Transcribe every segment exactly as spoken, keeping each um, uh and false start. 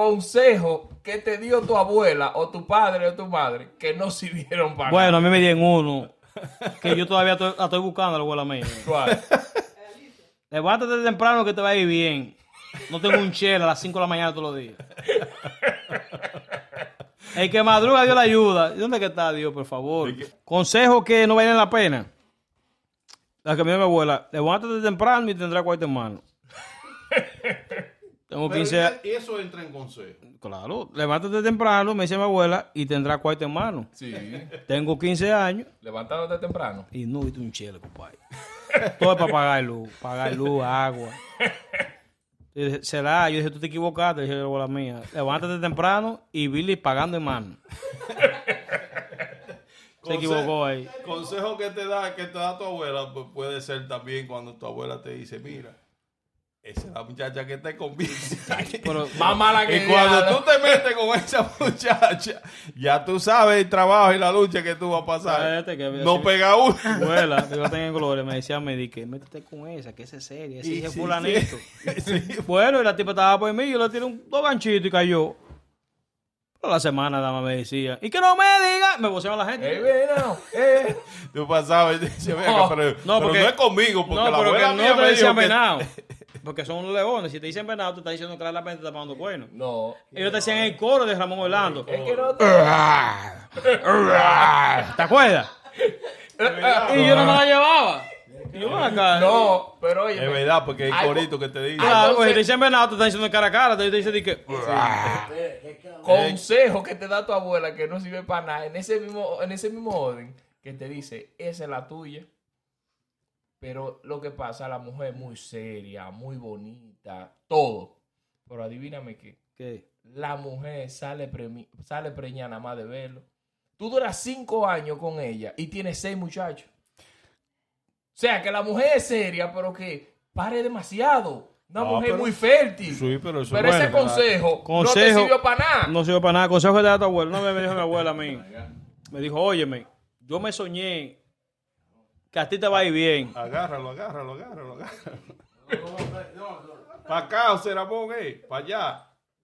consejo que te dio tu abuela o tu padre o tu madre que no sirvieron para Bueno, nada. a mí me dieron uno que yo todavía estoy, la estoy buscando, la abuela mía. ¿Cuál? Levántate temprano que te va a ir bien. No tengo un chela a las cinco de la mañana todos los días. El que madruga, Dios le ayuda. ¿Y dónde que está Dios, por favor? Consejo que no valen la pena. La que me dio mi abuela. Levántate temprano y tendrás cuarto en mano. Tengo Pero quince años. y eso entra en consejo. Claro, levántate temprano, me dice mi abuela, y tendrás cuarto en mano. Sí. Tengo quince años Levantándote temprano. y no viste un chela, compadre. Todo es para pagar luz, pagar luz, agua. Yo dije, será, yo dije, tú te equivocaste, dije la abuela mía. Levántate temprano y Billy pagando en mano. Se equivocó ahí. Consejo que te da, que te da tu abuela, pues puede ser también cuando tu abuela te dice, mira, esa es la muchacha que te conviene. Pero, Más mala que Y cuando diablo. tú te metes con esa muchacha, ya tú sabes el trabajo y la lucha que tú vas a pasar. Cállate, que- No pega uno. abuela, que yo tenía en gloria, me decía, me di que métete con esa, que esa es seria, ese Y es sí, fulanito. sí. Sí. Bueno, y la tipa estaba por mí, yo le tiré un dos ganchitos y cayó. A la semana nada más me decía, y que no me diga, me voceaba la gente. Eh, bueno, eh. Tú pasabas y decías, venga, No, pero, no, pero porque- no es conmigo, porque No, la pero que abuela no mía te me decían dijo que... venado. Porque son unos leones. Si te dicen venado, te están diciendo que realmente te están dando cuernos. No. Ellos te hacían el coro de Ramón Orlando. Es que no te... ¿Te acuerdas? Y yo no me la llevaba. Y yo, ven acá. No, pero oye. Es verdad, porque hay Ay, corito que te dice. Claro, pues entonces- si te dicen venado, te están diciendo cara a cara. Te dicen de que... Consejo que te da tu abuela que no sirve para nada. En ese mismo, en ese mismo orden. Que te dice, esa es la tuya. Pero lo que pasa, la mujer es muy seria, muy bonita, todo. Pero adivíname qué. ¿Qué? La mujer sale, premi- sale preñada nada más de verlo. Tú duras cinco años con ella y tienes seis muchachos. O sea, que la mujer es seria, pero que pare demasiado. Una Ah, mujer pero- muy fértil. Sí, pero eso Pero es ese bueno. consejo, no te Consejo- sirvió para nada. No sirve para nada. Consejo que te da tu abuela. Una vez me dijo mi abuela a mí. Me dijo, óyeme, yo me soñé que a ti te va a ir bien. Agárralo, agárralo, agárralo, agárralo. Para acá, o será eh, para allá.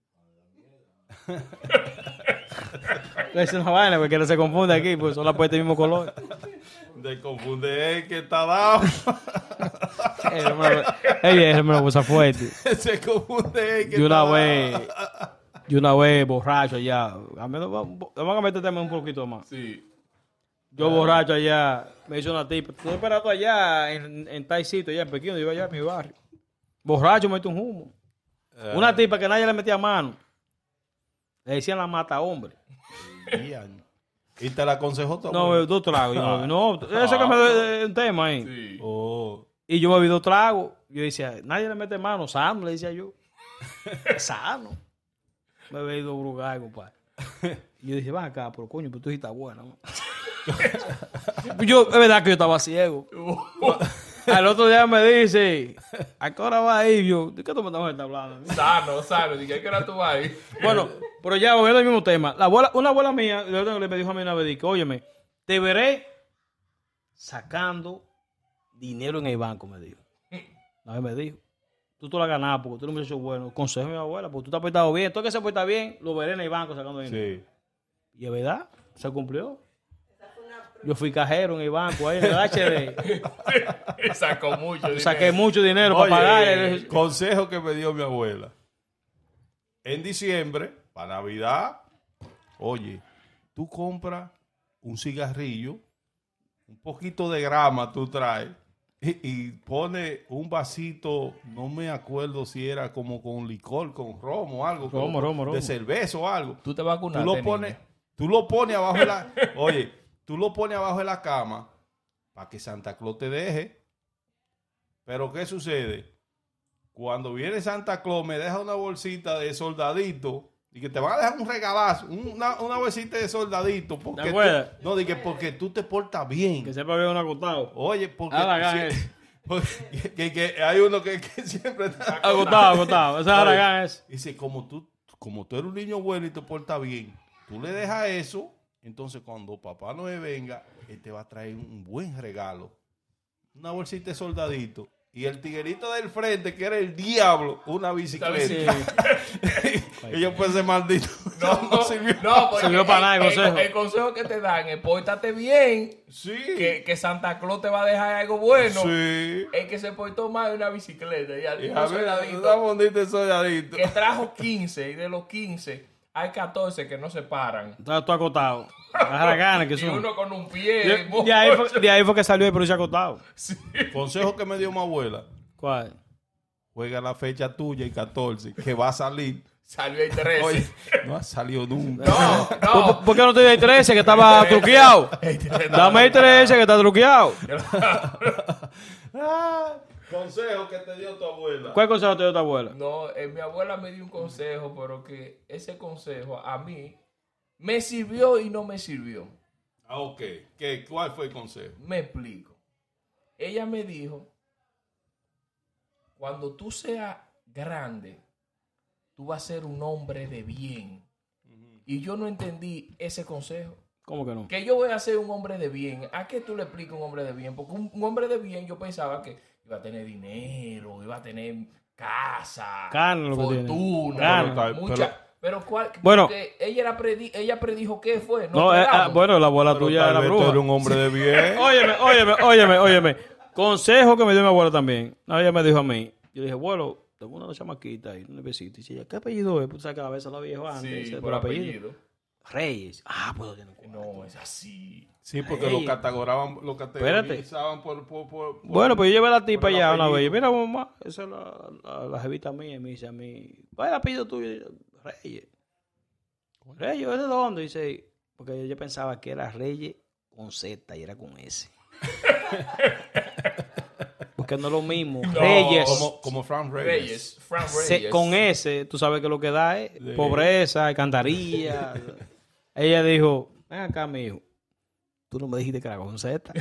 Es una vaina porque no se confunde aquí, pues son las puertas del mismo color. De confunde el que está dado. Ella me lo- ella me lo puso fuerte. Se confunde el que Yo está una dado. vez, yo una vez borracho allá. A mí no- Vamos a meter tema un poquito más. Sí. Yo borracho allá, me hizo una tipa. Estoy esperando allá en, en tal sitio, allá en Pekín, yo allá en mi barrio. Borracho, me metí un humo. Una tipa que nadie le metía mano. Le decían la mata hombre. Y te la aconsejó tu No, abuela? dos tragos. Yo me- no, eso que me dio un tema ahí. Sí. Oh. Y yo me vi dos tragos. Yo decía, nadie le mete mano, sano, le decía yo. Sano. Me he bebido brugal, compadre. Y yo dije, va acá, pero coño, pero tú sí estás buena. ¿no? Yo, es verdad que yo estaba ciego. Al otro día me dice, ¿a qué hora va a ir? Yo, ¿de qué tú me estás hablando? Sano, sano. Dije, ¿qué hora tú vas ahí? Bueno, pero ya volviendo al mismo tema. La abuela, una abuela mía le me dijo a mí una vez, que, óyeme, te veré sacando dinero en el banco, me dijo. Una vez me dijo. Tú te lo has ganado porque tú eres un muchacho bueno. Consejo de mi abuela, porque tú te has portado bien. Todo el que se porta bien, lo veré en el banco sacando dinero. Sí. Y es verdad, se cumplió. Yo fui cajero en el banco, ahí en el H D. Sacó mucho dinero. Saqué mucho dinero Oye, para pagar. consejo que me dio mi abuela. En diciembre, para Navidad, oye, tú compras un cigarrillo, un poquito de grama tú traes y, y pones un vasito, no me acuerdo si era como con licor, con romo o algo, Romo, como romo, romo. de cerveza o algo. Tú te Tú vacunaste, lo pones, niña. tú lo pones abajo de la, oye, tú lo pones abajo de la cama para que Santa Claus te deje. Pero ¿qué sucede? Cuando viene Santa Claus me deja una bolsita de soldadito y que te van a dejar un regalazo, una, una bolsita de soldadito. Porque ¿Te acuerdas? tú- no, dije porque tú te portas bien. Que sepa bien un agotado. Oye, porque, Ah, la gana si- es. porque- que, que hay uno que, que siempre está Agotado, agotado. Esa es Oye, Aragán es. dice, como tú, como tú eres un niño bueno y te portas bien, tú le dejas eso, entonces cuando Papá Noel venga, él te va a traer un buen regalo. Una bolsita de soldadito. Y el tiguerito del frente, que era el diablo, una bicicleta. Sí. Y yo pues ese maldito No, no sirvió. no, porque Sirvió para nada el el, consejo. el consejo que te dan es pórtate bien, Sí. que, que Santa Claus te va a dejar algo bueno. Sí. El que se portó mal de una bicicleta. Y al Y tipo a ver, soldadito una bonita soldadito. que trajo quince, y de los quince hay catorce que no se paran. Estaba todo acotado. Agarra la gana que Y son. uno con un pie. De, de ahí fue, de ahí fue que salió el peluche acotado. Sí. Consejo que me dio mi abuela. ¿Cuál? Juega la fecha tuya y catorce, que va a salir. Salió el trece. Oye, no ha salido nunca. No, ¿Por, no. por qué no te di el trece que estaba truqueado? Dame el trece que está truqueado. Ah, consejo que te dio tu abuela. ¿Cuál consejo te dio tu abuela? No, eh, mi abuela me dio un consejo, pero que ese consejo a mí me sirvió y no me sirvió. Ah, ok. ¿Qué, ¿Cuál fue el consejo? Me explico. Ella me dijo, cuando tú seas grande, tú vas a ser un hombre de bien. Y yo no entendí ese consejo. ¿Cómo que no? Que yo voy a ser un hombre de bien. ¿A qué tú le explicas un hombre de bien? Porque un, un hombre de bien yo pensaba que iba a tener dinero, iba a tener casa, Carne, lo que tiene. fortuna, Carne. mucha. Pero, cuál, Bueno. porque ella era predi, ella predijo qué fue. No, eh, ah, bueno, la abuela Pero tuya tal era vez tú bruja. eres un hombre de bien. Óyeme, óyeme, óyeme, óyeme. Consejo que me dio mi abuela también. No, ella me dijo a mí. Yo dije, abuelo, tengo una chamaquita ahí, un besito. Y dice ella, ¿qué apellido es? Pues sabes que a veces los viejos antes. Sí, dice, por apellido. Reyes. Ah, pues lo tienen cuatro. No, es así. Sí, porque Ey. lo categorizaban, lo categorizaban por, por, por, por- Bueno, pues yo llevé a la tipa por el allá una vez. apellido. Mira, mamá, esa es la, la, la jevita mía. Y me dice a mí, ¿cuál es el apellido tuyo? Y yo, Reyes. Reyes, ¿es de dónde? Dice, porque yo pensaba que era Reyes con Z y era con S. Porque no es lo mismo. No. Reyes. Como, como Frank Reyes. Reyes, Frank Se- Reyes. con S, tú sabes que lo que da es Sí. pobreza, alcantarilla. Ella dijo, ven acá, mi hijo. Tú no me dijiste que era con Z.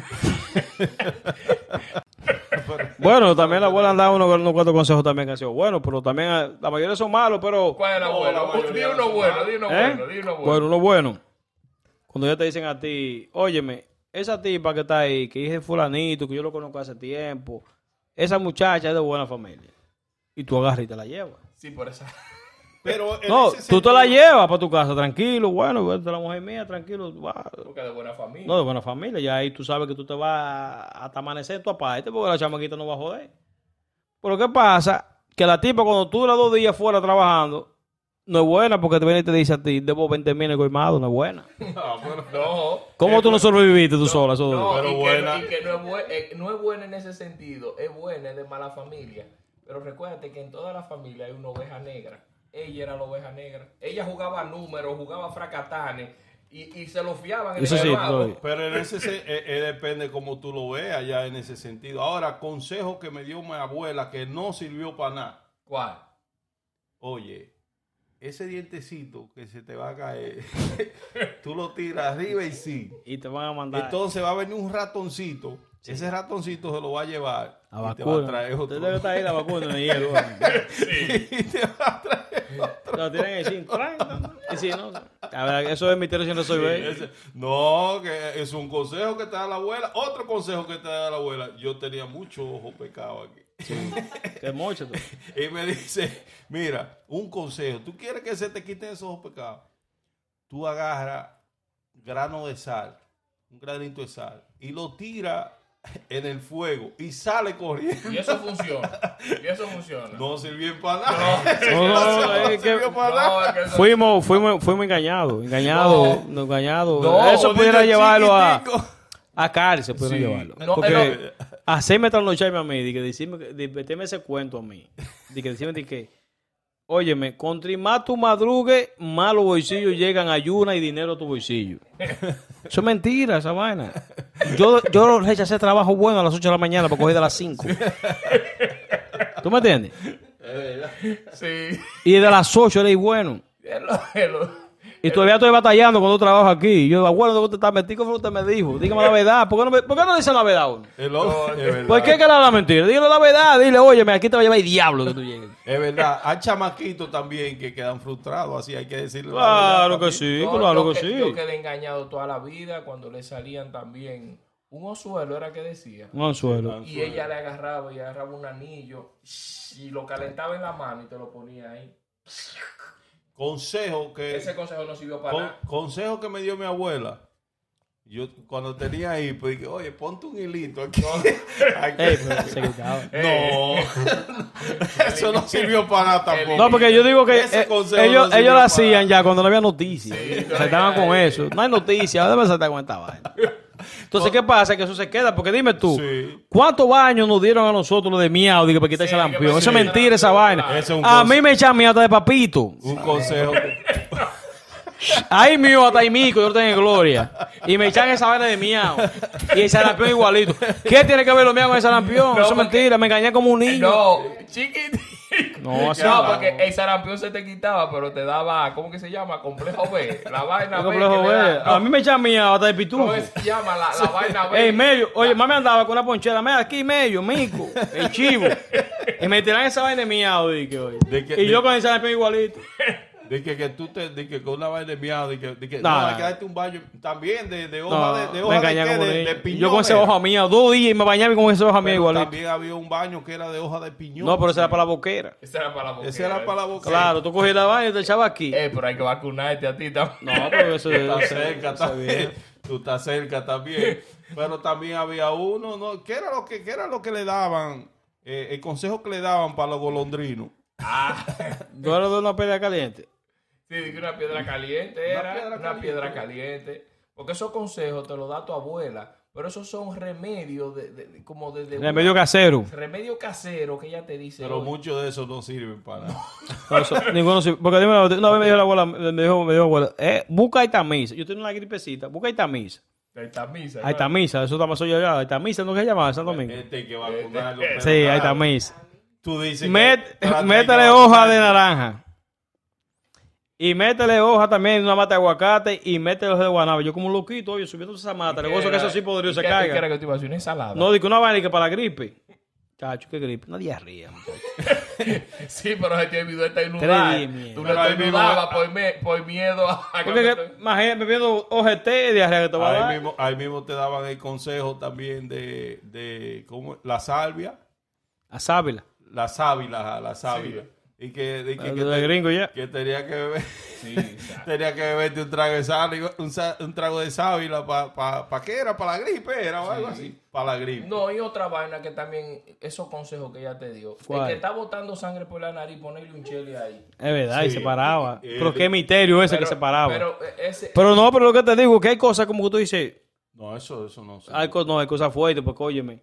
Bueno, también la abuela andaba unos, unos cuantos consejos también que han sido buenos, pero también eh, la mayoría son malos, pero... ¿Cuál es la No, buena? la mayoría Di uno son bueno, malos. di uno ¿Eh? bueno, di uno bueno. Bueno, uno bueno. Cuando ya te dicen a ti, óyeme, esa tipa que está ahí, que es de fulanito, que yo lo conozco hace tiempo, esa muchacha es de buena familia. Y tú agarras y te la llevas. Sí, por esa. Pero en No, ese tú te la sentido- llevas para tu casa, tranquilo, bueno, vete a la mujer mía, tranquilo. va. Porque de buena familia. No, de buena familia, ya ahí tú sabes que tú te vas hasta amanecer en tu aparte, porque la chamaquita no va a joder. Pero ¿qué pasa? Que la tipa cuando tú duras dos días fuera trabajando, no es buena porque te viene y te dice a ti, debo veinte mil colmado, no es buena. Ah, bueno. No. ¿Cómo Eh, tú no sobreviviste tú No, sola? Eso- no, Pero y, buena. Que, y que no es, bue- eh, no es buena en ese sentido, es buena, es de mala familia. Pero recuérdate que en toda la familia hay una oveja negra. Ella era la oveja negra. Ella jugaba números, jugaba fracatanes y, y se lo fiaban en Eso el sí, llamado. estoy- Pero en ese se- eh, eh, depende cómo tú lo veas ya en ese sentido. Ahora, consejo que me dio mi abuela que no sirvió para nada. ¿Cuál? Oye, ese dientecito que se te va a caer, tú lo tiras arriba y sí. Y te van a mandar Entonces va a venir un ratoncito. Ese ratoncito se lo va a llevar a y te va a vacuna. traer otro. Usted debe estar ahí la vacuna en el hielo. Y te va a traer otro. Lo tienen ahí sin y si no, a ver, eso es misterio sin resolver. Ese- No, que es un consejo que te da la abuela. Otro consejo que te da la abuela. Yo tenía mucho ojo pecado aquí. Que mocho tú. Y me dice, mira, un consejo. ¿Tú quieres que se te quiten esos ojos pecados? Tú agarras grano de sal, un granito de sal, y lo tiras en el fuego y sale corriendo. Y eso funciona. Y eso funciona. No sirvió para nada. No, no, no, No es que sirvió para nada. No, es que eso- fuimos, fuimos, fuimos engañados, engañados, No. engañados. No, Eso Jodido pudiera llevarlo a, chiquitico. a cárcel, pudiera Sí. llevarlo. No, Porque eh, hacerme trasnocharme a mí, de que decirme, de meterme ese cuento a mí, de que decirme de que, óyeme, contra más tu madrugue, más los bolsillos llegan ayuna y dinero a tu bolsillo. Eso es mentira, esa vaina. Yo, yo rechacé trabajo bueno a las ocho de la mañana para coger de las cinco. ¿Tú me entiendes? Sí. Y de las ocho era bueno. Es lo- es lo- Y todavía estoy batallando cuando trabajo aquí. Yo, abuelo, ¿dónde usted está metido? ¿Qué fue lo que usted me dijo? Dígame la verdad. ¿Por qué no, me, ¿por qué no dice la verdad a uno? El ojo, es verdad. ¿Por qué que le da la mentira? Dígale la verdad. Dile, óyeme, aquí te va a llevar el diablo que tú llegues. Es verdad. Hay chamaquitos también que quedan frustrados, así hay que decirlo. Claro que sí, No, claro yo que que- sí. Yo quedé engañado toda la vida cuando le salían también un osuelo era que decía. Un anzuelo. Y ella le agarraba y agarraba un anillo y lo calentaba en la mano y te lo ponía ahí. Consejo que... Ese consejo no sirvió para con- nada. consejo que me dio mi abuela. Yo cuando tenía ahí, pues dije, oye, ponte un hilito aquí. Aquí. Ey, pero se quitaba. No, eso no sirvió para nada tampoco. No, porque yo digo que Ese eh, consejo ellos, no sirvió ellos lo para hacían ya cuando no había noticias. Sí, se estaban con eso. No hay noticias, ahora se está con esta vaina. Entonces, ¿qué pasa? Que eso se queda. Porque dime tú, Sí. ¿cuántos baños nos dieron a nosotros lo de miau? Digo, para quitar Sí, ese que lampión. para Eso es quitar mentira, esa lampión, vaina. claro. Ese es un A conse- mí me echan miau hasta de papito. Un consejo. Ahí mío hasta ahí mico, yo lo tengo en gloria. Y me echan esa vaina de miau. Y el sarampión igualito. ¿Qué tiene que ver lo miau con el sarampión? No, Eso es porque- mentira, me engañé como un niño. No, chiquitito. No, así No, no. porque el sarampión se te quitaba, pero te daba, ¿cómo que se llama? Complejo B. La vaina ¿Qué B. complejo que le ve? da- A mí me echan miau hasta de pitufo. ¿Cómo se llama? La, la vaina B. Ey, medio, oye, mami andaba con una ponchera, mira aquí, medio, mico, el chivo. Y me tiran esa vaina de miau, dije, oye. De que- y yo de- con el sarampión igualito. De que, que tú te, de que con una vaina de miau, de que, de que No, no, no. hay que darte un baño también de, de hoja No, de, de me hoja de, engañé qué, como de, niño. de piñón. Yo con esa era. hoja mía, dos días y me bañaba con esa hoja mía Pero igualito. también había un baño que era de hoja de piñón. No, pero esa era para la boquera. Esa era para la boca. Ese era para la boca. Claro, tú cogías la vaina y te echabas aquí. Eh, pero hay que vacunarte a ti también. No, pero eso Tú estás eso- cerca eso también. bien. Tú estás cerca también. Pero también había uno, ¿no? ¿Qué era lo que, qué era lo que le daban? Eh, el consejo que le daban para los golondrinos. Ah, ¿No era de una pelea caliente? sí, que una piedra caliente era. piedra Una caliente. piedra caliente. Porque esos consejos te los da tu abuela. Pero esos son remedios de, de- de- como de, de una- Remedio casero. remedio casero que ella te dice. Pero "Oye, muchos de esos no sirven para nada. No, eso, ninguno sirve. Porque dime, la- una vez me dijo la abuela, me dijo, me dijo la abuela, eh, busca esta misa. Yo tengo una gripecita, busca esta misa. Ahí está misa. Ahí está misa, eso está más allá allá. Ahí está misa, ¿no que se llama? En Santo Domingo. Este hay que vacunarlo. pero Sí, ahí está claro, misa. Tú dices Met- que trata de métele que hoja vacunar. de naranja. Y métele hoja también de una mata de aguacate y métele hoja de guanábana. Yo como un loquito, oye, subiendo esa mata. Le gozo que eso sí podría se ¿Qué era caiga. que te iba a hacer? Una ensalada. No, digo una vaina que para la gripe. Chacho, qué gripe. Una diarrea, muchacho. Sí, pero se te olvidó esta Tres inundada. días, mierda. Tú Pero no ahí te mismo- inundabas por, me- por miedo a a que Porque, me- que, imagínate, bebiendo O G T de diarrea que te va a dar. Ahí mismo, ahí mismo te daban el consejo también de, de ¿cómo? La salvia. A sábila. La sábila, la sábila. Y que, de que, De que de te- gringo ya. que tenía que beber. Sí, exacto. Tenía que beberte un trago de sábila, un, sa- un trago de sábila para pa, pa qué era, para la gripe, era o algo así. Para la gripe. No, y otra vaina que también, esos consejos que ella te dio. ¿Cuál? El que está botando sangre por la nariz, ponerle un chile ahí. Es verdad, y Sí. se paraba. Y- y- Pero qué misterio ese Pero- que se paraba. Pero, Pero eh, ese, no, pero lo que te digo, que hay cosas como que tú dices, No, eso, eso no sé. hay cosas, no, hay cosas fuertes, porque óyeme.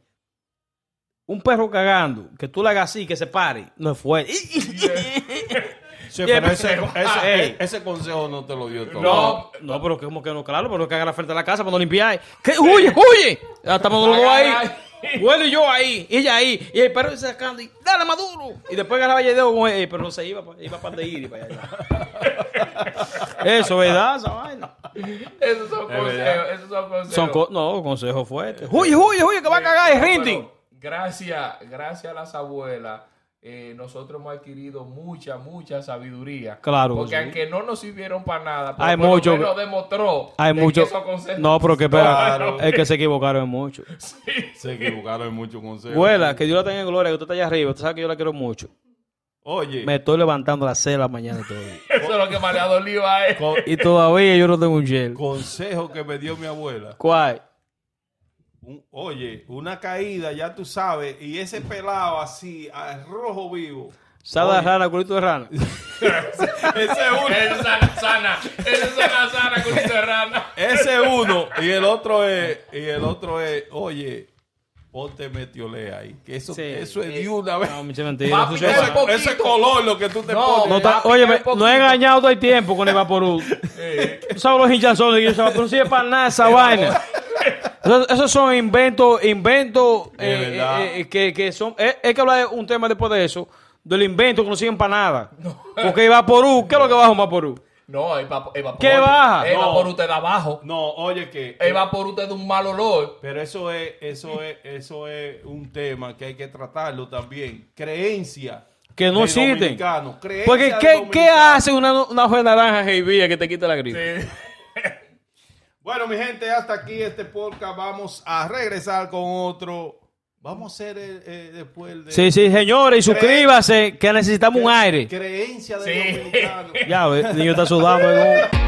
Un perro cagando, que tú le hagas así, que se pare, no es fuerte. Sí, Yeah, pero ese, pero- ese, Ey. ese consejo no te lo dio todo. No. No, pero como que no, claro, pero caga la frente de la casa para no limpiar. ¿Qué? ¡Huye, huye! Ya estamos los dos ahí. Agarra Bueno, y yo ahí, y ella ahí, y el perro sacando, y dale Maduro. Y después agarraba el dedo con él, pero no se iba, pa- iba para donde ir y para allá. Eso, ¿verdad? Esa vaina. Esos son Es consejos. verdad. Esos son consejos. Son co- no, consejos fuertes. Huye, huye, huye, que va a cagar el No, rinting. pero Gracias, gracias a las abuelas, eh, nosotros hemos adquirido mucha, mucha sabiduría. Claro que Porque sí. aunque no nos sirvieron para nada, pero Hay por mucho- lo menos demostró Hay de mucho. que esos consejos- No, pero que espera, Claro. es que se equivocaron en mucho. Se equivocaron en muchos consejos. Abuela, que Dios la tenga en gloria, que usted está allá arriba, usted sabe que yo la quiero mucho. Oye, Me estoy levantando a las seis de la mañana todavía. Eso es lo que más le ha dolido a él. con- Y todavía yo no tengo un gel. consejo que me dio mi abuela. ¿Cuál? Un- oye, una caída, ya tú sabes, y ese pelado así, al rojo vivo. Sala de Oye. rana, culito de rana. Ese es uno. Esa es sana, sana. Esa es sana, sana, culito de rana. Ese es uno. Y el otro es, y el otro es, oye, ponte metiolea ahí. Que eso, Sí. eso es de una vez. No, mucha mentira. Va a eso picar se- el poquito. Ese color lo que tú te No, pones. No, está- Va a picar óyeme, un poquito. no he engañado todo el tiempo con el Vaporú. Tú sabes los hinchanzones que yo sabía, pero no sirve para nada esa vaina. Esos, esos son inventos, inventos De eh, verdad. eh, eh, que, que son. Es es que hablar de un tema después de eso, del invento que no sirven para nada. Porque el Vaporú, ¿qué es lo que baja un Vaporú? No, el vapor. El vapor ¿Qué baja? El No. vapor usted da abajo. No, oye que. El vapor usted da un mal olor. Pero eso es, eso es, eso es un tema que hay que tratarlo también. Creencia. Que no del existen. dominicano, creencia Porque, del ¿qué, ¿qué dominicano. hace una, una hoja de naranja heavy que te quita la gripe? Sí. Bueno, mi gente, hasta aquí este podcast. Vamos a regresar con otro. Vamos a hacer eh, eh, después el de... Sí, sí, señores, y Cre- suscríbase que necesitamos un aire. Creencia de Sí. los dominicanos. Ya, ve, el niño está sudando. ¿no?